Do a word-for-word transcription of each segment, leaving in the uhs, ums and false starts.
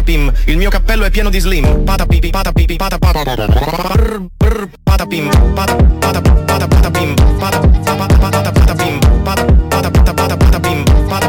patapim, il mio cappello è pieno di slim. Patapipi, patapipi, patapim, patapim, patapim, patapim, patapim, patapim, patapim,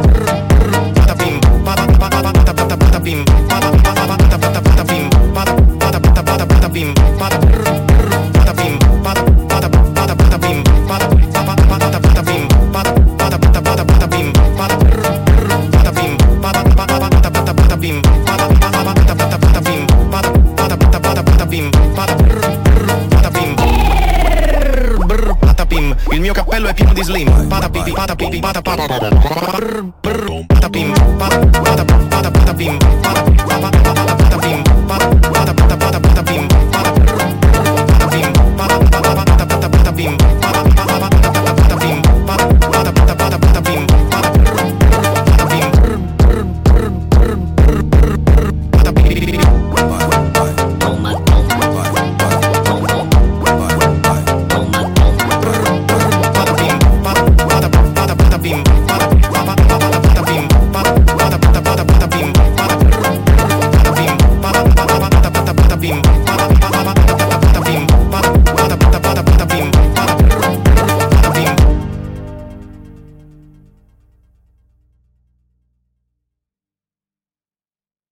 il mio cappello è pieno di slim. Patapipi, patapipi, patapim, patapim, patapim, patapim.